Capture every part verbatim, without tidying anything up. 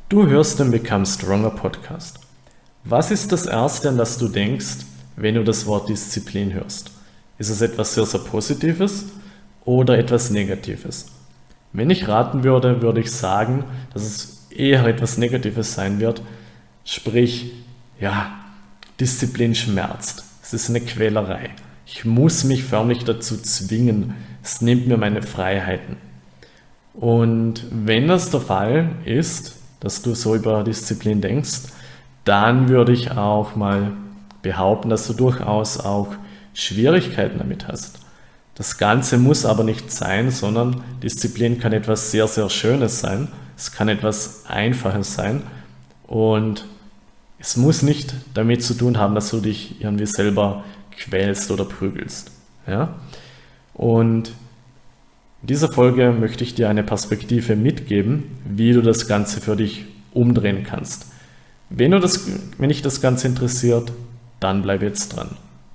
Du hörst den Become Stronger Podcast. Was ist das Erste, an das du denkst, wenn du das Wort Disziplin hörst? Ist es etwas sehr, sehr Positives oder etwas Negatives? Wenn ich raten würde, würde ich sagen, dass es eher etwas Negatives sein wird. Sprich, ja, Disziplin schmerzt. Es ist eine Quälerei. Ich muss mich förmlich dazu zwingen. Es nimmt mir meine Freiheiten. Und wenn das der Fall ist, dass du so über Disziplin denkst, dann würde ich auch mal behaupten, dass du durchaus auch Schwierigkeiten damit hast. Das Ganze muss aber nicht sein, sondern Disziplin kann etwas sehr, sehr Schönes sein. Es kann etwas Einfaches sein und es muss nicht damit zu tun haben, dass du dich irgendwie selber quälst oder prügelst. Ja? Und in dieser Folge möchte ich dir eine Perspektive mitgeben, wie du das Ganze für dich umdrehen kannst. Wenn, du das, wenn dich das Ganze interessiert, dann bleib jetzt dran.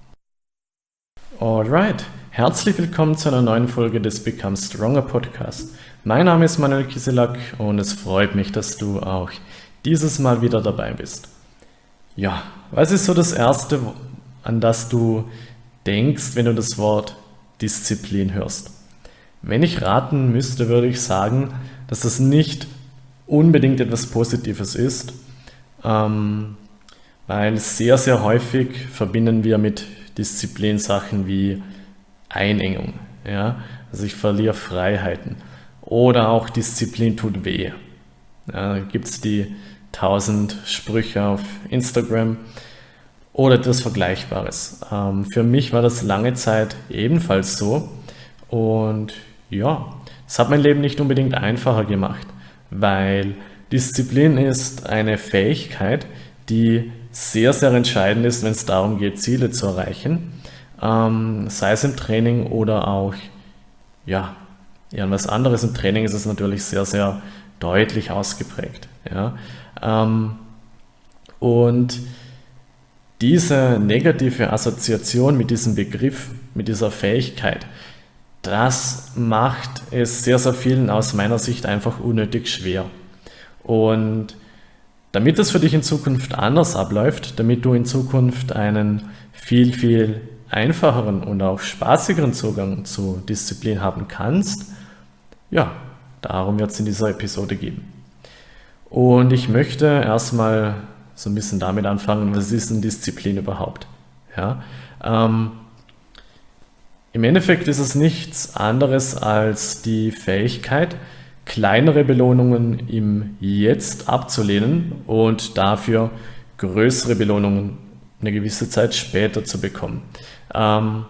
Alright, herzlich willkommen zu einer neuen Folge des Become Stronger Podcast. Mein Name ist Manuel Kieselak und es freut mich, dass du auch dieses Mal wieder dabei bist. Ja, was ist so das Erste, an das du denkst, wenn du das Wort Disziplin hörst? Wenn ich raten müsste, würde ich sagen, dass das nicht unbedingt etwas Positives ist, ähm, weil sehr, sehr häufig verbinden wir mit Disziplin Sachen wie Einengung. Ja? Also ich verliere Freiheiten. Oder auch Disziplin tut weh. Ja, da gibt es die tausend Sprüche auf Instagram oder etwas Vergleichbares. Ähm, für mich war das lange Zeit ebenfalls so und ja, es hat mein Leben nicht unbedingt einfacher gemacht, weil Disziplin ist eine Fähigkeit, die sehr, sehr entscheidend ist, wenn es darum geht, Ziele zu erreichen, ähm, sei es im Training oder auch, ja, irgendwas anderes. Im Training ist es natürlich sehr, sehr deutlich ausgeprägt. Ja? Ähm, und diese negative Assoziation mit diesem Begriff, mit dieser Fähigkeit, das macht es sehr, sehr vielen aus meiner Sicht einfach unnötig schwer. Und damit es für dich in Zukunft anders abläuft, damit du in Zukunft einen viel, viel einfacheren und auch spaßigeren Zugang zu Disziplin haben kannst, ja, darum wird es in dieser Episode gehen. Und ich möchte erstmal so ein bisschen damit anfangen, was ist denn Disziplin überhaupt? Ja, ähm, Im Endeffekt ist es nichts anderes als die Fähigkeit, kleinere Belohnungen im Jetzt abzulehnen und dafür größere Belohnungen eine gewisse Zeit später zu bekommen. Ähm,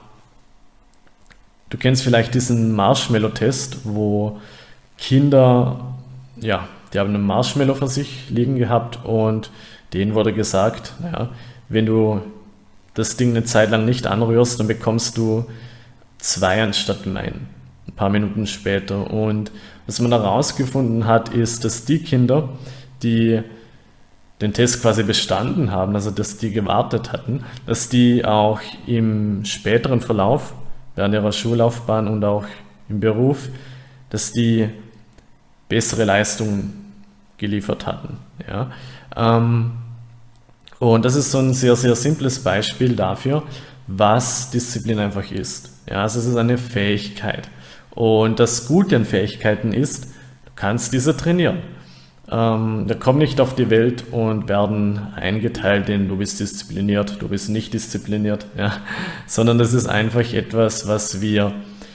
du kennst vielleicht diesen Marshmallow-Test, wo Kinder, ja, die haben einen Marshmallow vor sich liegen gehabt und denen wurde gesagt, naja, wenn du das Ding eine Zeit lang nicht anrührst, dann bekommst du zwei anstatt ein, ein paar Minuten später. Und was man herausgefunden hat, ist, dass die Kinder, die den Test quasi bestanden haben, also dass die gewartet hatten, dass die auch im späteren Verlauf, während ihrer Schullaufbahn und auch im Beruf, dass die bessere Leistungen geliefert hatten. Ja. Ähm, und das ist so ein sehr, sehr simples Beispiel dafür, was Disziplin einfach ist. Ja, also es ist eine Fähigkeit. Und das Gute an Fähigkeiten ist, du kannst diese trainieren. Ähm, wir kommen nicht auf die Welt und werden eingeteilt in du bist diszipliniert, du bist nicht diszipliniert, ja, sondern das ist einfach etwas, was wir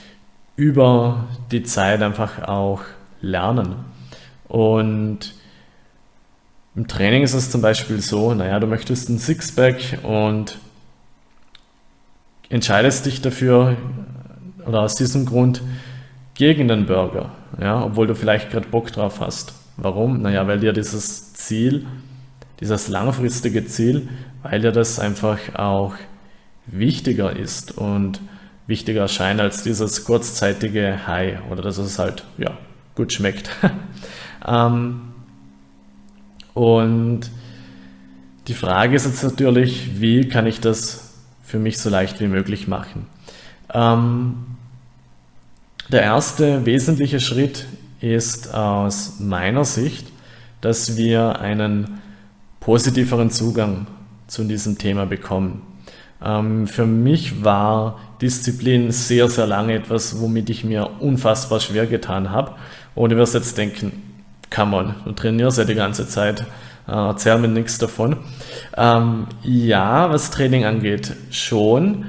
über die Zeit einfach auch lernen. Und im Training ist es zum Beispiel so, naja, du möchtest ein Sixpack und entscheidest dich dafür oder aus diesem Grund gegen den Burger, ja, obwohl du vielleicht gerade Bock drauf hast. Warum? Naja, weil dir dieses Ziel, dieses langfristige Ziel, weil dir das einfach auch wichtiger ist und wichtiger erscheint als dieses kurzzeitige High oder dass es halt ja, gut schmeckt. ähm, und die Frage ist jetzt natürlich, wie kann ich das für mich so leicht wie möglich machen. Ähm, der erste wesentliche Schritt ist aus meiner Sicht, dass wir einen positiveren Zugang zu diesem Thema bekommen. Ähm, für mich war Disziplin sehr, sehr lange etwas, womit ich mir unfassbar schwer getan habe. Und du wirst jetzt denken, come on, du trainierst ja die ganze Zeit, äh, erzähl mir nichts davon. Ähm, ja, was Training angeht, schon.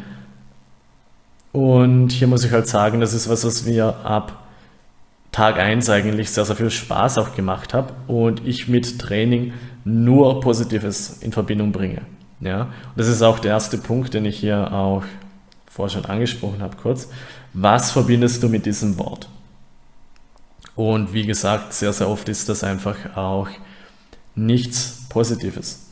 Und hier muss ich halt sagen, das ist was, was mir ab Tag eins eigentlich sehr, sehr viel Spaß auch gemacht habe und ich mit Training nur Positives in Verbindung bringe. Ja? Und das ist auch der erste Punkt, den ich hier auch vorher schon angesprochen habe kurz. Was verbindest du mit diesem Wort? Und wie gesagt, sehr, sehr oft ist das einfach auch nichts Positives.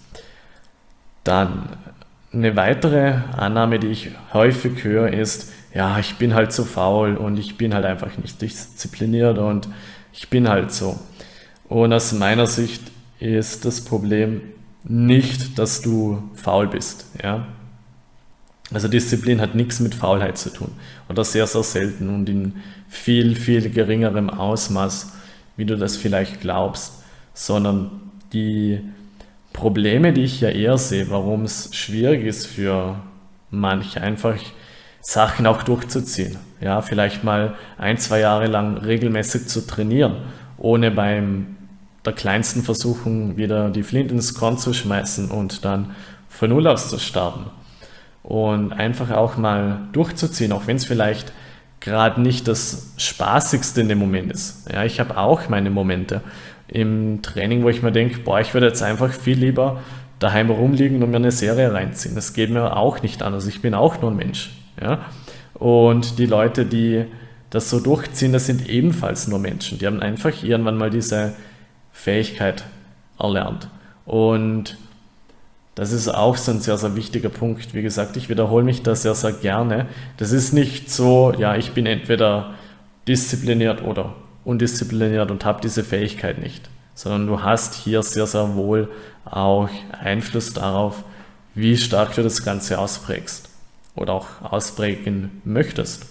Dann eine weitere Annahme, die ich häufig höre, ist, ja, ich bin halt zu faul und ich bin halt einfach nicht diszipliniert und ich bin halt so. Und aus meiner Sicht ist das Problem nicht, dass du faul bist. Ja? Also Disziplin hat nichts mit Faulheit zu tun oder sehr, sehr selten und in viel, viel geringerem Ausmaß, wie du das vielleicht glaubst, sondern die Probleme, die ich ja eher sehe, warum es schwierig ist für manche, einfach Sachen auch durchzuziehen. Ja, vielleicht mal ein, zwei Jahre lang regelmäßig zu trainieren, ohne beim der kleinsten Versuchung wieder die Flinte ins Korn zu schmeißen und dann von Null aus zu starten. Und einfach auch mal durchzuziehen, auch wenn es vielleicht gerade nicht das Spaßigste in dem Moment ist. Ja, ich habe auch meine Momente im Training, wo ich mir denke, boah, ich würde jetzt einfach viel lieber daheim rumliegen und mir eine Serie reinziehen. Das geht mir auch nicht anders. Ich bin auch nur ein Mensch. Ja? Und die Leute, die das so durchziehen, das sind ebenfalls nur Menschen. Die haben einfach irgendwann mal diese Fähigkeit erlernt. Und das ist auch so ein sehr, sehr wichtiger Punkt. Wie gesagt, ich wiederhole mich da sehr, sehr gerne. Das ist nicht so, ja, ich bin entweder diszipliniert oder undiszipliniert und habe diese Fähigkeit nicht, sondern du hast hier sehr, sehr wohl auch Einfluss darauf, wie stark du das Ganze ausprägst oder auch ausprägen möchtest.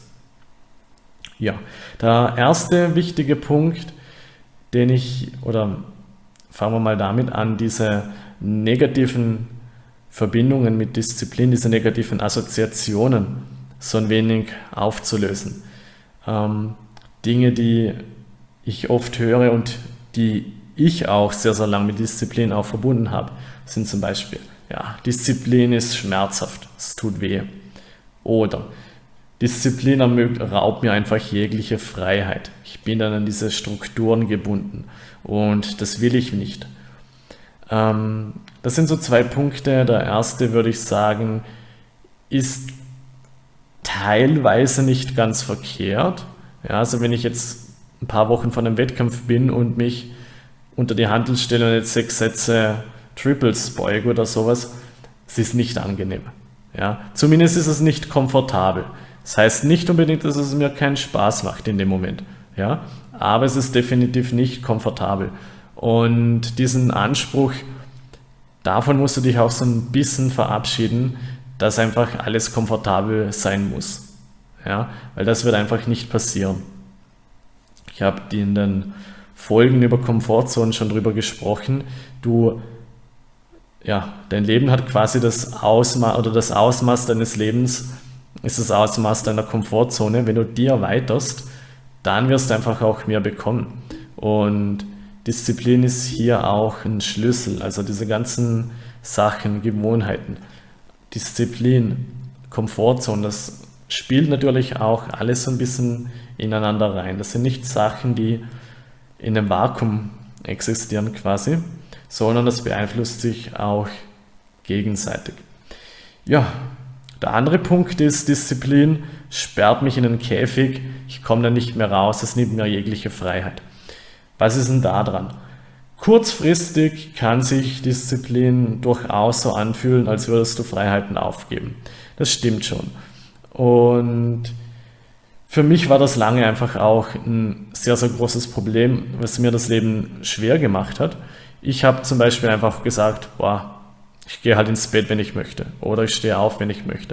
Ja, der erste wichtige Punkt, den ich, oder fangen wir mal damit an, diese negativen Verbindungen mit Disziplin, diese negativen Assoziationen so ein wenig aufzulösen. Ähm, Dinge, die ich oft höre und die ich auch sehr, sehr lange mit Disziplin auch verbunden habe, sind zum Beispiel, ja, Disziplin ist schmerzhaft, es tut weh. Oder Disziplin raubt mir einfach jegliche Freiheit. Ich bin dann an diese Strukturen gebunden und das will ich nicht. Ähm, das sind so zwei Punkte. Der erste, würde ich sagen, ist teilweise nicht ganz verkehrt. Ja, also wenn ich jetzt ein paar Wochen vor einem Wettkampf bin und mich unter die Hantel stelle und jetzt sechs Sätze Triples beuge oder sowas, es ist nicht angenehm. Ja, zumindest ist es nicht komfortabel. Das heißt nicht unbedingt, dass es mir keinen Spaß macht in dem Moment. Ja, aber es ist definitiv nicht komfortabel. Und diesen Anspruch, davon musst du dich auch so ein bisschen verabschieden, dass einfach alles komfortabel sein muss. Ja, weil das wird einfach nicht passieren. Ich habe in den Folgen über Komfortzonen schon drüber gesprochen. Du, ja, dein Leben hat quasi das Ausmaß oder das Ausmaß deines Lebens ist das Ausmaß deiner Komfortzone. Wenn du die erweiterst, dann wirst du einfach auch mehr bekommen. Und Disziplin ist hier auch ein Schlüssel. Also diese ganzen Sachen, Gewohnheiten, Disziplin, Komfortzone, das spielt natürlich auch alles so ein bisschen ineinander rein. Das sind nicht Sachen, die in einem Vakuum existieren quasi, sondern das beeinflusst sich auch gegenseitig. Ja, der andere Punkt ist, Disziplin sperrt mich in einen Käfig, ich komme da nicht mehr raus, es nimmt mir jegliche Freiheit. Was ist denn da dran? Kurzfristig kann sich Disziplin durchaus so anfühlen, als würdest du Freiheiten aufgeben. Das stimmt schon. Und für mich war das lange einfach auch ein sehr, sehr großes Problem, was mir das Leben schwer gemacht hat. Ich habe zum Beispiel einfach gesagt, boah, ich gehe halt ins Bett, wenn ich möchte, oder ich stehe auf, wenn ich möchte.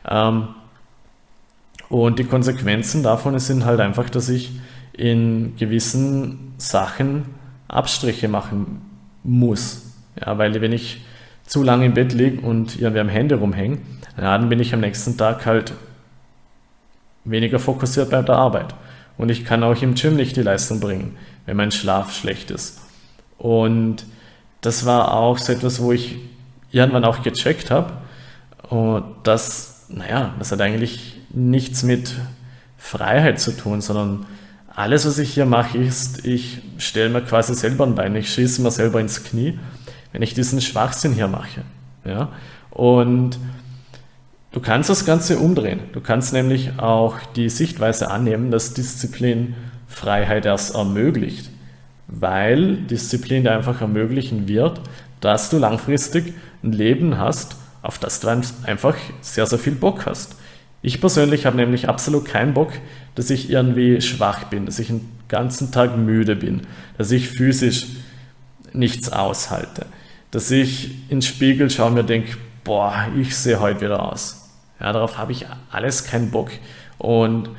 Und die Konsequenzen davon sind halt einfach, dass ich in gewissen Sachen Abstriche machen muss. Ja, weil wenn ich zu lange im Bett liege und irgendwie am Handy rumhänge, ja, dann bin ich am nächsten Tag halt weniger fokussiert bei der Arbeit. Und ich kann auch im Gym nicht die Leistung bringen, wenn mein Schlaf schlecht ist. Und das war auch so etwas, wo ich irgendwann auch gecheckt habe. Und das, naja, das hat eigentlich nichts mit Freiheit zu tun, sondern alles, was ich hier mache, ist, ich stelle mir quasi selber ein Bein, ich schieße mir selber ins Knie, wenn ich diesen Schwachsinn hier mache. Ja? Und du kannst das Ganze umdrehen. Du kannst nämlich auch die Sichtweise annehmen, dass Disziplin Freiheit erst ermöglicht, weil Disziplin dir einfach ermöglichen wird, dass du langfristig ein Leben hast, auf das du einfach sehr, sehr viel Bock hast. Ich persönlich habe nämlich absolut keinen Bock, dass ich irgendwie schwach bin, dass ich den ganzen Tag müde bin, dass ich physisch nichts aushalte, dass ich ins Spiegel schaue und mir denke, boah, ich sehe heute wieder aus. Ja, darauf habe ich alles keinen Bock. Und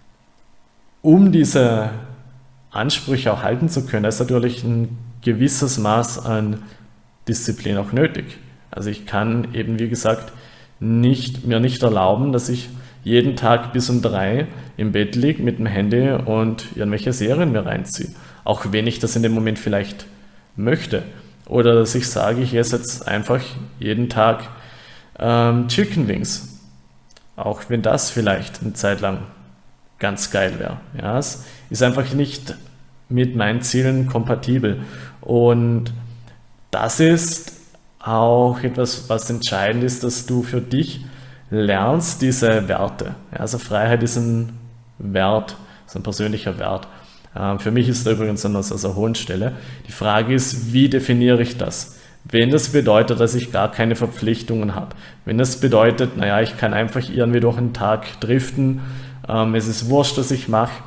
um diese Ansprüche auch halten zu können, ist natürlich ein gewisses Maß an Disziplin auch nötig. Also ich kann eben, wie gesagt, nicht, mir nicht erlauben, dass ich jeden Tag bis um drei im Bett liege mit dem Handy und irgendwelche Serien mir reinziehe. Auch wenn ich das in dem Moment vielleicht möchte. Oder dass ich sage, ich esse jetzt einfach jeden Tag ähm, Chicken Wings. Auch wenn das vielleicht eine Zeit lang ganz geil wäre. Ja, es ist einfach nicht mit meinen Zielen kompatibel. Und das ist auch etwas, was entscheidend ist, dass du für dich lernst, diese Werte. Ja, also Freiheit ist ein Wert, ist ein persönlicher Wert. Ähm, für mich ist er übrigens an einer sehr, sehr hohen Stelle. Die Frage ist, wie definiere ich das? Wenn das bedeutet, dass ich gar keine Verpflichtungen habe, wenn das bedeutet, naja, ich kann einfach irgendwie durch den Tag driften, ähm, es ist wurscht, was ich mache,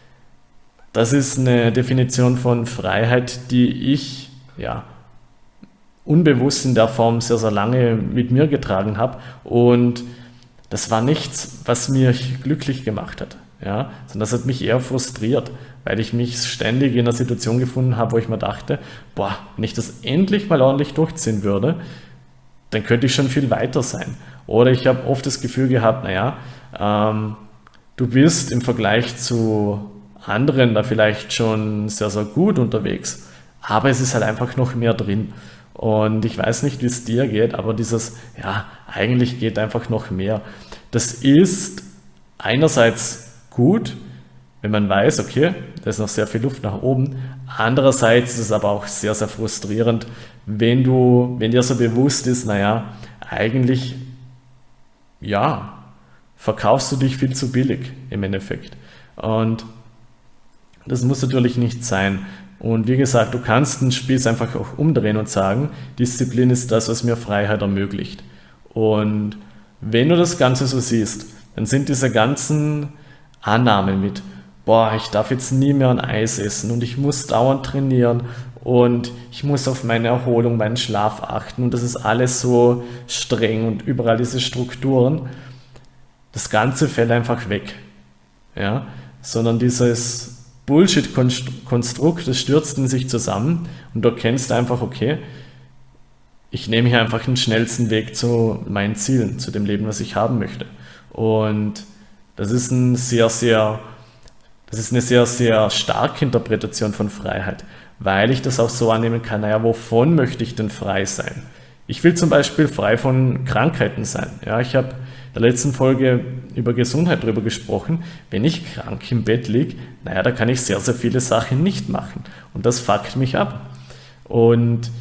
das ist eine Definition von Freiheit, die ich ja unbewusst in der Form sehr, sehr lange mit mir getragen habe, und das war nichts, was mich glücklich gemacht hat, ja, sondern das hat mich eher frustriert, weil ich mich ständig in einer Situation gefunden habe, wo ich mir dachte, boah, wenn ich das endlich mal ordentlich durchziehen würde, dann könnte ich schon viel weiter sein. Oder ich habe oft das Gefühl gehabt, naja, ähm, du bist im Vergleich zu anderen da vielleicht schon sehr, sehr gut unterwegs, aber es ist halt einfach noch mehr drin. Und ich weiß nicht, wie es dir geht, aber dieses, ja, eigentlich geht einfach noch mehr. Das ist einerseits gut, wenn man weiß, okay, da ist noch sehr viel Luft nach oben. Andererseits ist es aber auch sehr, sehr frustrierend, wenn du, wenn dir so bewusst ist, naja, eigentlich, ja, verkaufst du dich viel zu billig im Endeffekt. Und das muss natürlich nicht sein. Und wie gesagt, du kannst den Spieß einfach auch umdrehen und sagen, Disziplin ist das, was mir Freiheit ermöglicht. Und wenn du das Ganze so siehst, dann sind diese ganzen Annahmen mit, boah, ich darf jetzt nie mehr ein Eis essen und ich muss dauernd trainieren und ich muss auf meine Erholung, meinen Schlaf achten und das ist alles so streng und überall diese Strukturen, das Ganze fällt einfach weg. Ja? Sondern dieses Bullshit-Konstrukt, das stürzt in sich zusammen und du erkennst einfach, okay, ich nehme hier einfach den schnellsten Weg zu meinen Zielen, zu dem Leben, was ich haben möchte. Und das ist ein sehr, sehr, das ist eine sehr, sehr starke Interpretation von Freiheit, weil ich das auch so annehmen kann, naja, wovon möchte ich denn frei sein? Ich will zum Beispiel frei von Krankheiten sein. Ja, ich habe in der letzten Folge über Gesundheit darüber gesprochen. Wenn ich krank im Bett liege, naja, da kann ich sehr, sehr viele Sachen nicht machen. Und das fuckt mich ab. Und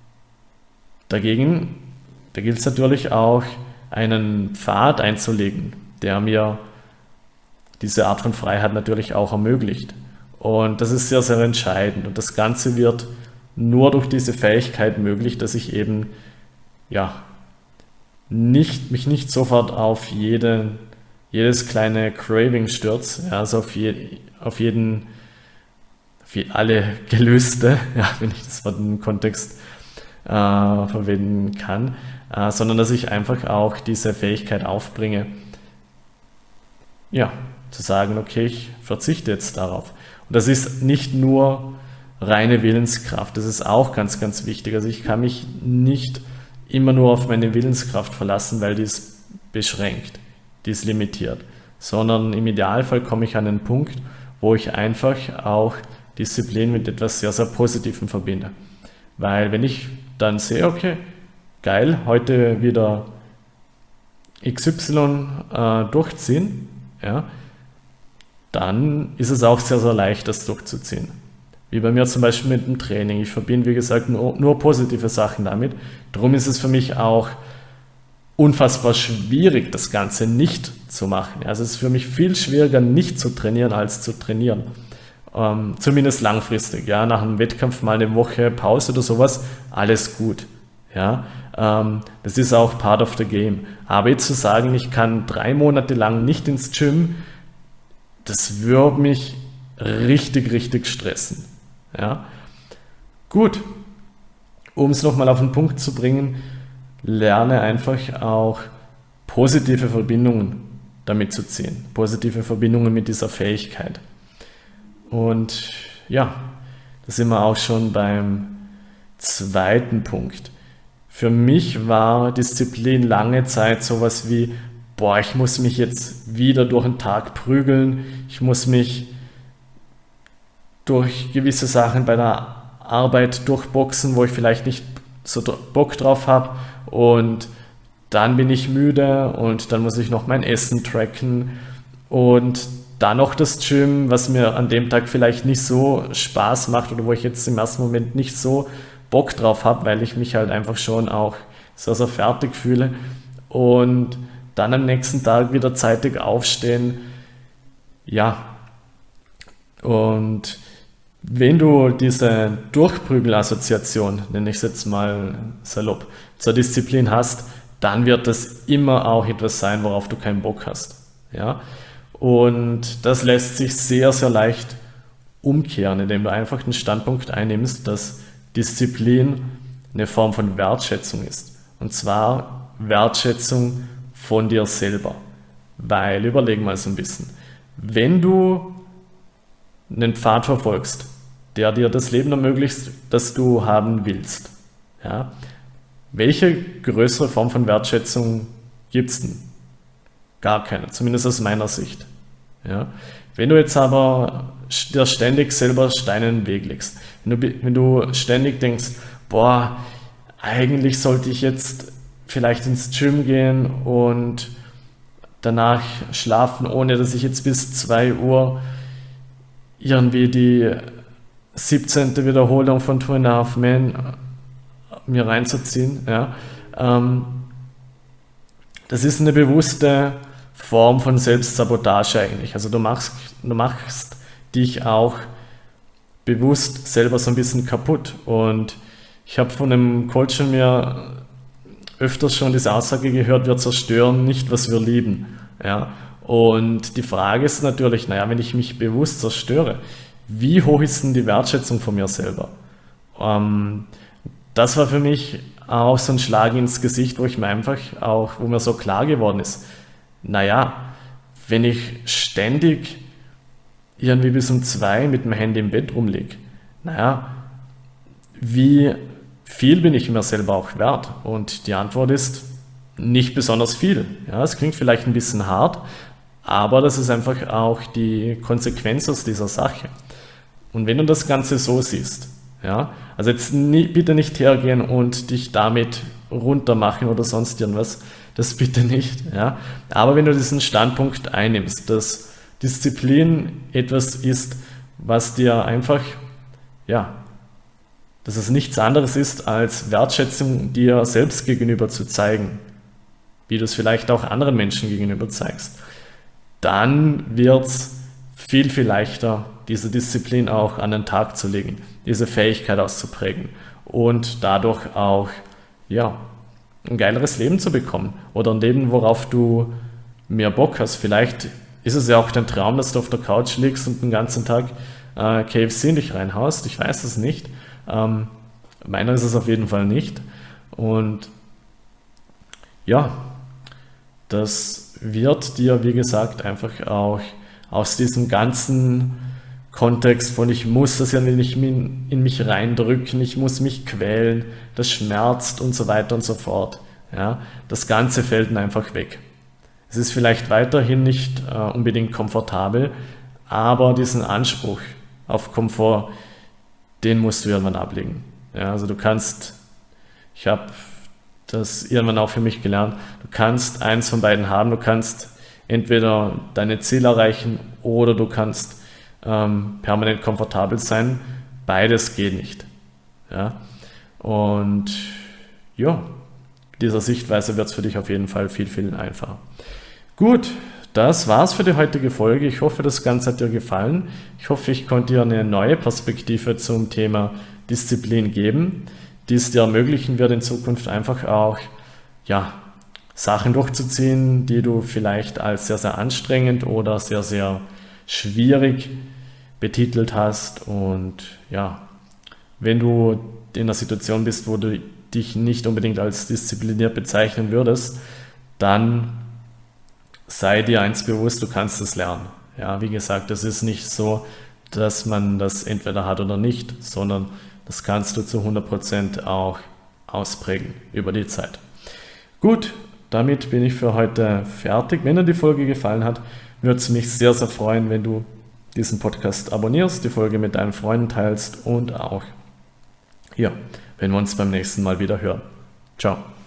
dagegen, da gilt es natürlich auch, einen Pfad einzulegen, der mir diese Art von Freiheit natürlich auch ermöglicht. Und das ist sehr, sehr entscheidend. Und das Ganze wird nur durch diese Fähigkeit möglich, dass ich eben, ja, nicht, mich nicht sofort auf jede, jedes kleine Craving stürze, ja, also auf, je, auf jeden, auf je, alle Gelüste, ja, wenn ich das Wort im Kontext äh, verwenden kann, äh, sondern dass ich einfach auch diese Fähigkeit aufbringe, ja, zu sagen, okay, ich verzichte jetzt darauf. Und das ist nicht nur reine Willenskraft. Das ist auch ganz, ganz wichtig. Also ich kann mich nicht immer nur auf meine Willenskraft verlassen, weil die ist beschränkt, die ist limitiert, sondern im Idealfall komme ich an einen Punkt, wo ich einfach auch Disziplin mit etwas sehr, sehr Positivem verbinde. Weil wenn ich dann sehe, okay, geil, heute wieder X Y äh, durchziehen, ja, dann ist es auch sehr, sehr leicht, das durchzuziehen. Wie bei mir zum Beispiel mit dem Training. Ich verbinde, wie gesagt, nur, nur positive Sachen damit. Darum ist es für mich auch unfassbar schwierig, das Ganze nicht zu machen. Also es ist für mich viel schwieriger, nicht zu trainieren, als zu trainieren. Ähm, zumindest langfristig. Ja, nach einem Wettkampf mal eine Woche Pause oder sowas, alles gut. Ja, ähm, das ist auch part of the game. Aber jetzt zu sagen, ich kann drei Monate lang nicht ins Gym, das würde mich richtig, richtig stressen. Ja, gut. Um es nochmal auf den Punkt zu bringen, lerne einfach auch positive Verbindungen damit zu ziehen. Positive Verbindungen mit dieser Fähigkeit. Und ja, da sind wir auch schon beim zweiten Punkt. Für mich war Disziplin lange Zeit sowas wie, boah, ich muss mich jetzt wieder durch den Tag prügeln, ich muss mich durch gewisse Sachen bei der Arbeit durchboxen, wo ich vielleicht nicht so Bock drauf habe, und dann bin ich müde und dann muss ich noch mein Essen tracken und dann noch das Gym, was mir an dem Tag vielleicht nicht so Spaß macht oder wo ich jetzt im ersten Moment nicht so Bock drauf habe, weil ich mich halt einfach schon auch sehr, sehr fertig fühle, und dann am nächsten Tag wieder zeitig aufstehen. Ja, und wenn du diese Durchprügelassoziation, nenne ich es jetzt mal salopp, zur Disziplin hast, dann wird das immer auch etwas sein, worauf du keinen Bock hast. Ja? Und das lässt sich sehr, sehr leicht umkehren, indem du einfach den Standpunkt einnimmst, dass Disziplin eine Form von Wertschätzung ist. Und zwar Wertschätzung von dir selber. Weil, überleg mal so ein bisschen, wenn du einen Pfad verfolgst, der dir das Leben ermöglicht, das du haben willst, ja, welche größere Form von Wertschätzung gibt es denn? Gar keine, zumindest aus meiner Sicht. Ja. Wenn du jetzt aber dir ständig selber Steine in den Weg legst, wenn du, wenn du ständig denkst, boah, eigentlich sollte ich jetzt vielleicht ins Gym gehen und danach schlafen, ohne dass ich jetzt bis zwei Uhr irgendwie die siebzehnte Wiederholung von Two and a Half Men mir reinzuziehen. Ja. Ähm, das ist eine bewusste Form von Selbstsabotage eigentlich. Also du machst, du machst dich auch bewusst selber so ein bisschen kaputt. Und ich habe von einem Coach von mir öfters schon diese Aussage gehört, wir zerstören nicht, was wir lieben. Ja. Und die Frage ist natürlich, naja, wenn ich mich bewusst zerstöre, wie hoch ist denn die Wertschätzung von mir selber? Ähm, das war für mich auch so ein Schlag ins Gesicht, wo ich mir einfach auch, wo mir so klar geworden ist, naja, wenn ich ständig irgendwie bis um zwei mit dem Handy im Bett rumliege, naja, wie viel bin ich mir selber auch wert? Und die Antwort ist nicht besonders viel. Ja, es klingt vielleicht ein bisschen hart, aber das ist einfach auch die Konsequenz aus dieser Sache. Und wenn du das Ganze so siehst, ja, also jetzt nie, bitte nicht hergehen und dich damit runtermachen oder sonst irgendwas, das bitte nicht, ja. Aber wenn du diesen Standpunkt einnimmst, dass Disziplin etwas ist, was dir einfach, ja, dass es nichts anderes ist, als Wertschätzung dir selbst gegenüber zu zeigen, wie du es vielleicht auch anderen Menschen gegenüber zeigst, dann wird es viel, viel leichter, diese Disziplin auch an den Tag zu legen, diese Fähigkeit auszuprägen und dadurch auch, ja, ein geileres Leben zu bekommen oder ein Leben, worauf du mehr Bock hast. Vielleicht ist es ja auch dein Traum, dass du auf der Couch liegst und den ganzen Tag äh, K F C in dich reinhaust. Ich weiß es nicht. Ähm, meiner ist es auf jeden Fall nicht. Und ja, das wird dir, wie gesagt, einfach auch aus diesem ganzen Kontext von ich muss das ja nicht in, in mich reindrücken, ich muss mich quälen, das schmerzt und so weiter und so fort. Ja, das Ganze fällt dann einfach weg. Es ist vielleicht weiterhin nicht äh, unbedingt komfortabel, aber diesen Anspruch auf Komfort, den musst du irgendwann ablegen. Ja, also du kannst, ich habe das irgendwann auch für mich gelernt, du kannst eins von beiden haben, du kannst entweder deine Ziele erreichen oder du kannst ähm, permanent komfortabel sein. Beides geht nicht. Ja? Und ja, dieser Sichtweise wird es für dich auf jeden Fall viel, viel einfacher. Gut, das war's für die heutige Folge. Ich hoffe, das Ganze hat dir gefallen. Ich hoffe, ich konnte dir eine neue Perspektive zum Thema Disziplin geben, die es dir ermöglichen wird, in Zukunft einfach auch ja, Sachen durchzuziehen, die du vielleicht als sehr, sehr anstrengend oder sehr, sehr schwierig betitelt hast. Und ja, wenn du in einer Situation bist, wo du dich nicht unbedingt als diszipliniert bezeichnen würdest, dann sei dir eins bewusst, du kannst es lernen. Ja, wie gesagt, es ist nicht so, dass man das entweder hat oder nicht, sondern das kannst du zu hundert Prozent auch ausprägen über die Zeit. Gut, damit bin ich für heute fertig. Wenn dir die Folge gefallen hat, würde es mich sehr, sehr freuen, wenn du diesen Podcast abonnierst, die Folge mit deinen Freunden teilst und auch, ja, wenn wir uns beim nächsten Mal wieder hören. Ciao.